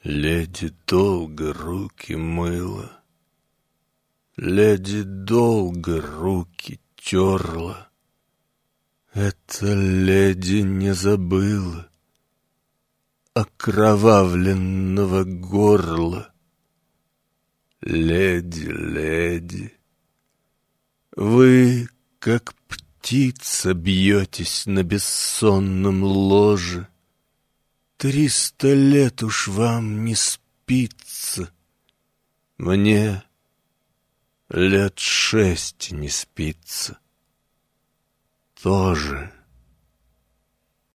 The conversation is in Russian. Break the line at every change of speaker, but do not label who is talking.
Леди долго руки мыла, леди долго руки терла. Эта леди не забыла окровавленного горла. Леди, леди, вы, как птица, бьетесь на бессонном ложе. 300 лет уж вам не спится, мне лет 6 не спится. Тоже